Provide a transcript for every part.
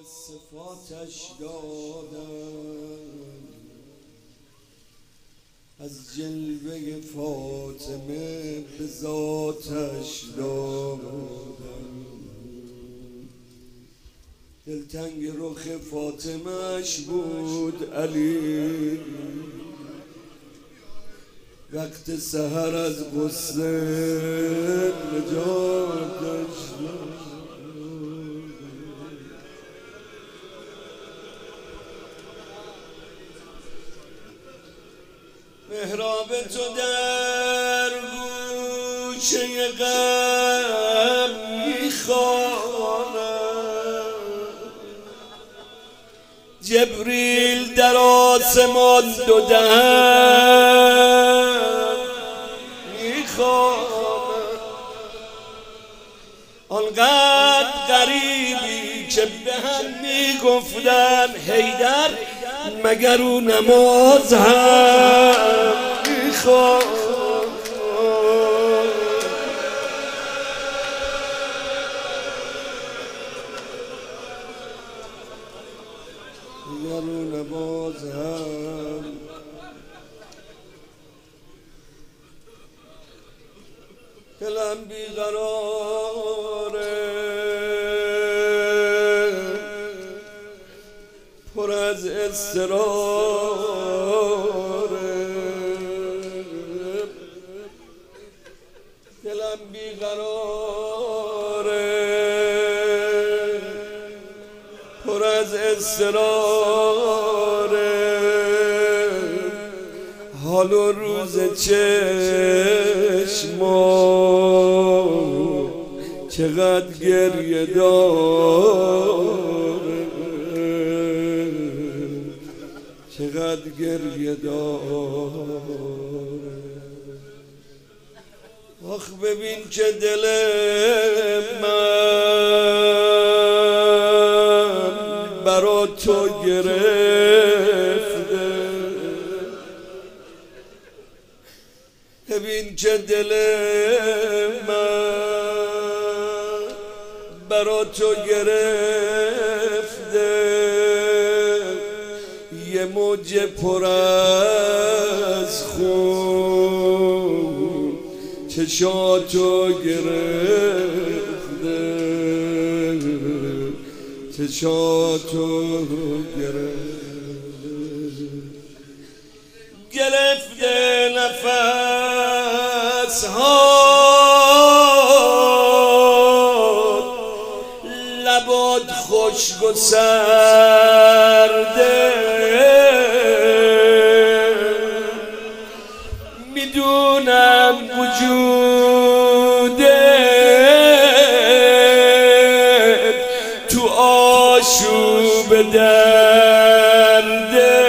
صفاتش دادم، از جلوه فاطمه به ذاتش دادم. دلتنگ رخ فاطمهش بود علی، وقت سحر از غصه نجاتش داد. محراب تو در گوشه غم میخوانم، جبریل در آسمان دو دهن میخوانم. آنقدر غریبی که به هم میگفتن حیدر مگر او نماز هم میخواد. مگر او نماز هم دلم بیقراره، پر از اضطراره، دلم بیقراره، پر از اضطراره. حال و روز چشمام چقدر گریه داره، چقدر گریه داره. آخ ببین که دل من برا تو گرفته، ببین که دل من برا تو گرفته. یه موج پر از خون چشاتو گرفته، چشاتو گرفته نفس ها، لبات خشک و سرده. میدونم وجودت تو آشوب درده.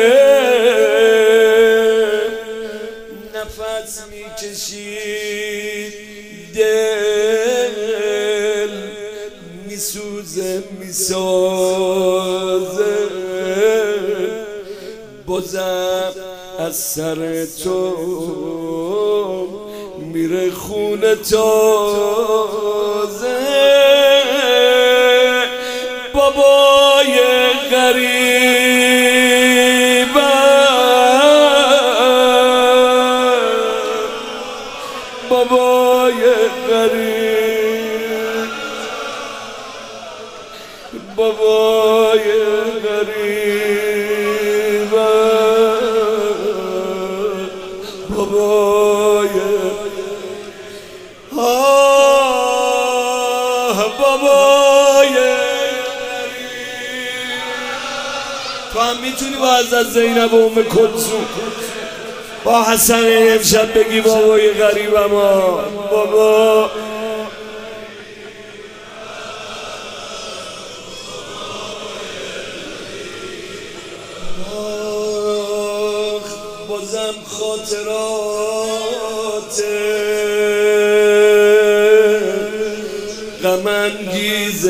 نفس میکشید دل میسوزه میسازه، بازم از سر تو میره خون تازه. بابای غریبم، بابای غریب، بابای غریب، بابای بابای تو هم میتونی با حضرت زینب و ام کلثوم با حسن امشب بگی بابای غریبم ها. بابا بازم خاطرات غم انگیز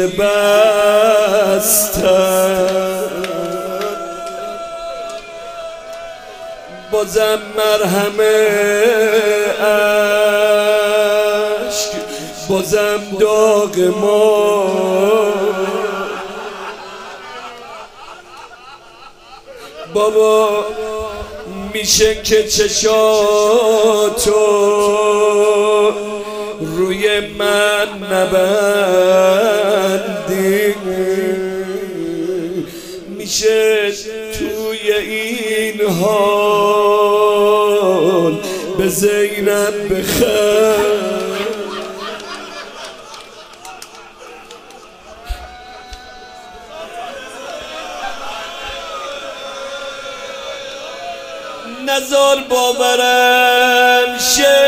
بستم، بازم مرهم اشک، بازم داغ ما بابا میشه که چشاتو روی من نبندی، میشه توی این حال به زینب بخند. نزار باورم شه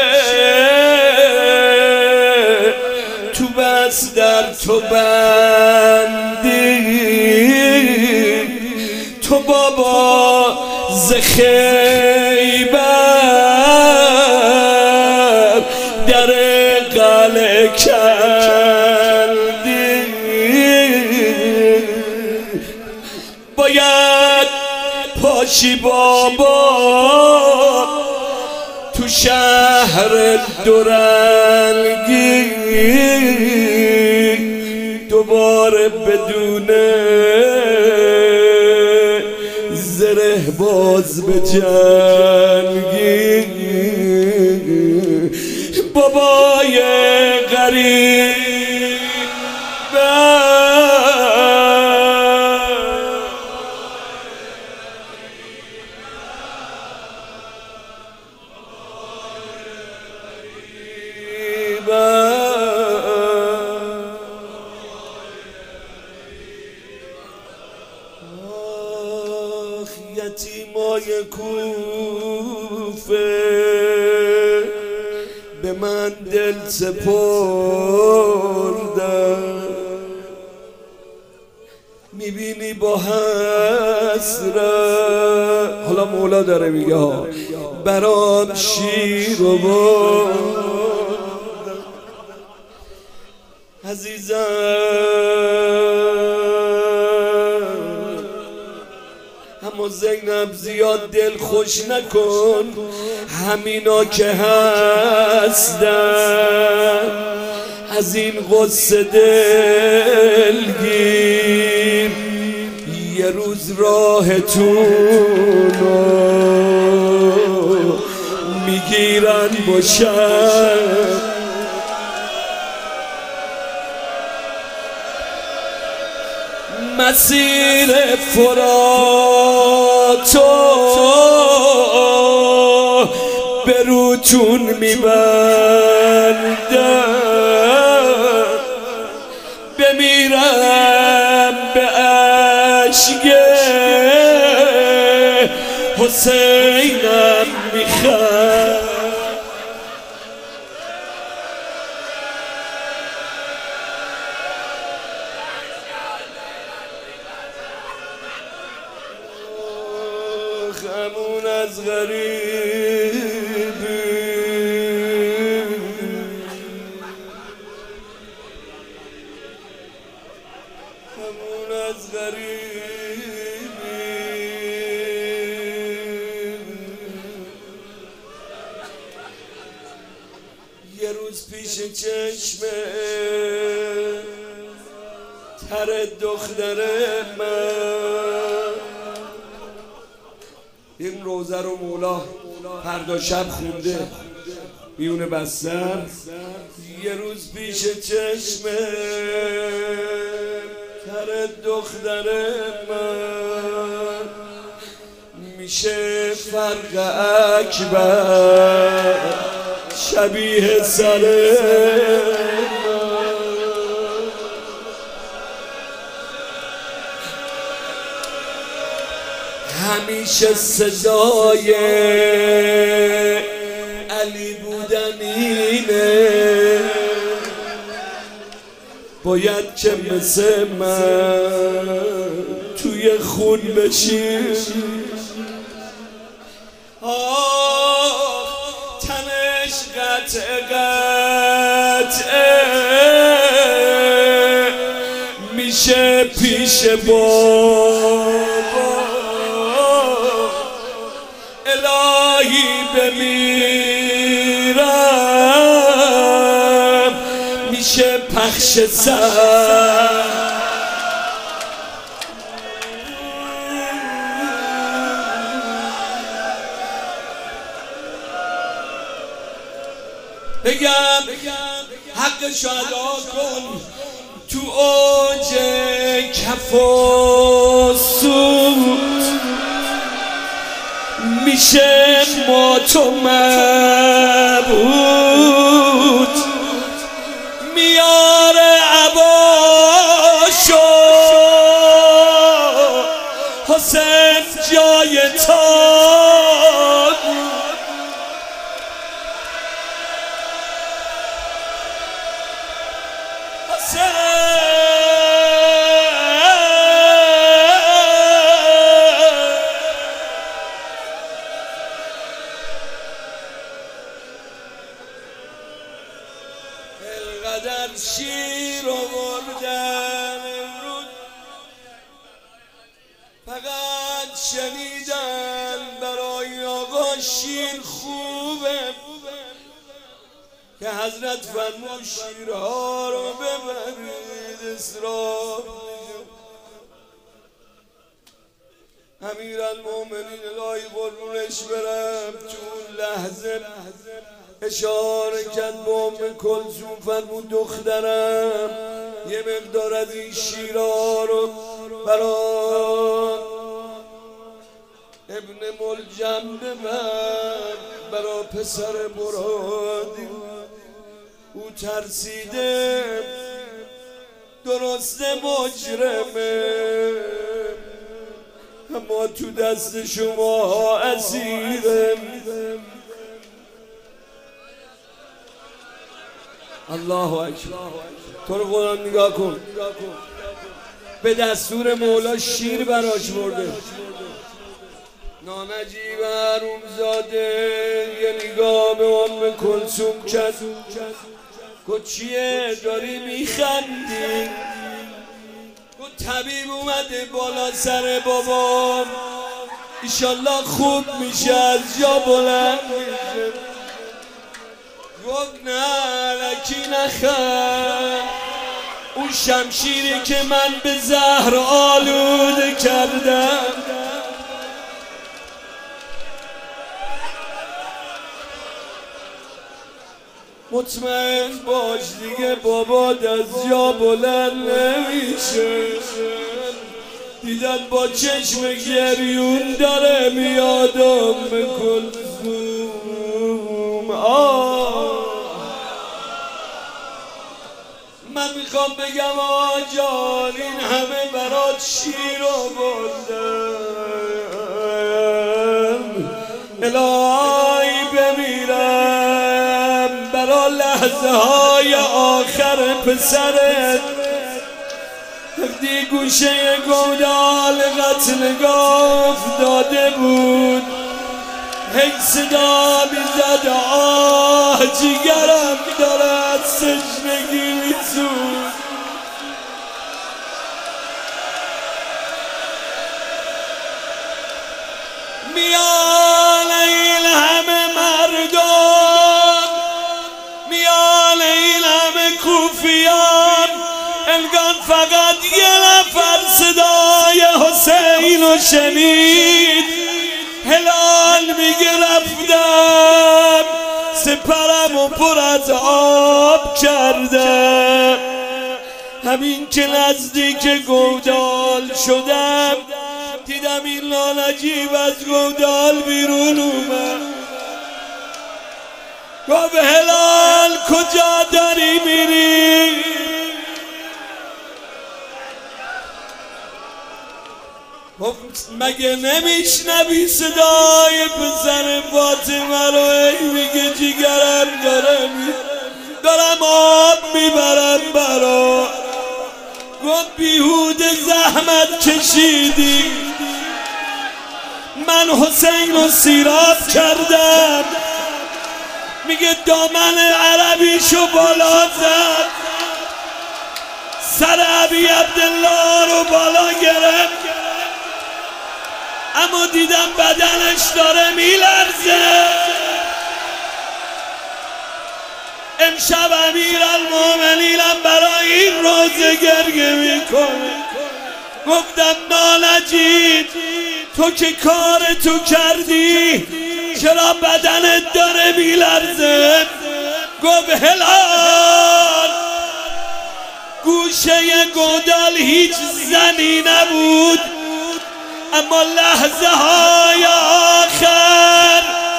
تو بس در تو بندی، تو بابا ز خیبر در قلعه کردی، باید پاشی بابا تو شهر دورنگی دوباره بدون زره باز به جنگی. بابای غریب یتیمای کوفه به من دل سپردن، میبینی با حسرت، حالا مولا داره میگه ها، برام شیر و بردن. عزیزم اما زینب زیاد دل خوش نکن، همینا که هستن از این غصه دلگیر، یه روز راهتونو میگیرن باشن. مسیر فراتو به روتون میبندم، بمیرم به عشق حسینم میخوام. همون از غریبی همون از غریبی یه روز پیش چشمه تر دختر من، این روزه رو مولا فردا شب خونده میونه بستر. یه روز پیش چشم تر دختر من میشه فرق اکبر شبیه سر همیشه صدای علی بودن اینه، باید که مثل من توی خون بشی. تنش قطعه میشه پیش بابا، الهی بمیرم میشه پخش سر. بگم حقش ادا کن تو اوج کف و سود میشه ما تو مبهوت میاره عباشو حسین جای تاب القدر شیر آوردن امروز فقط شنیدن برای آقا شیر خوبه که حضرت فرمود شیرها رو ببرید اسراف امیرالمومنین الهی قربونش برم تو اون لحظه اشاره کرد به ام کلثوم فرمود دخترم یه مقدار از این شیرها رو برا ابن ملجم ببر برا پسر مرادی او ترسیده درسته مجرمه اما تو دست شما اسیرم الله اکبر تو رو قرآن نگاه کن به دستور مولا شیر براش برده نانجیب حرومزاده یه نگاه به ام کلثوم کرد گفت چیه داری میخندی گفت طبیب اومده بالا سر بابام ایشالله خوب میشه از جا بلند میشه گفت نه لکی نخند اون شمشیری که من به زهر آلوده کردم مطمئن باش دیگه بابات از جا بلند نمیشه دیدن با چشم گریون داره میادم به کلثوم من میخوام بگم آقا جان این همه برات شیر آوردم الهی بمیرم برا لحظه های آخر پسرت وقتی گوشه گودال قتلگاه افتاده بود هی صدا میزد آه جیگرم دارد سجنگی میسود میان این همه مردم میان این همه کوفیان انگار فقط یه نفر صدای حسین رو شنید هلال میگه رفتم سپرمو پر از آب کردم همین که نزدیک گودال شدم دیدم این لالجیب از گودال بیرون اومد گفت هلال کجا داری میری مگه نمیشنوی صدای پسر فاطمه رو ای میگه جیگرم دارم آب میبرم برا گفت بیهوده زحمت کشیدی من حسین رو سیراب کردم میگه دامن عربیشو بالا زد سر ابی عبدالله رو بالا گرفت اما دیدم بدنش داره میلرزه امشب امیرالمومنینم برای این روزه گریه میکنه گفتم نالجید تو که کار تو کردی چرا بدنت داره میلرزه گفت هلال گوشه گودال هیچ زنی نبود، اما لحظه های آخر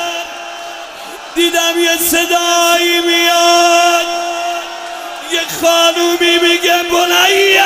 دیدم یه صدایی میاد، یه خانومی میگه بنیه